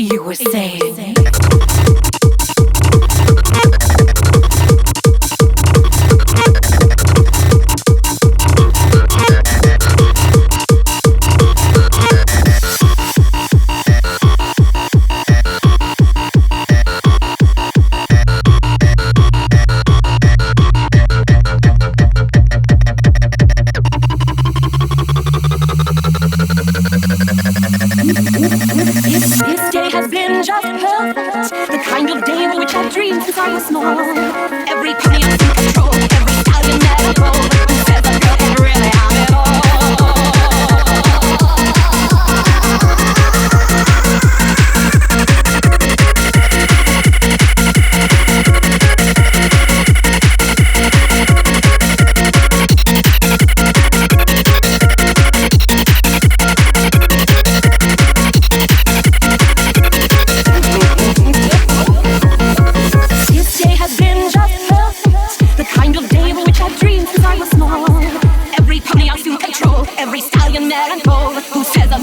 You were saying. This day has been just perfect. The kind of day in which I dreamed since I was small. Every penny I in control, every stallion that I roll. Who says a girl can really have it all? Every stallion mad and cold. Who says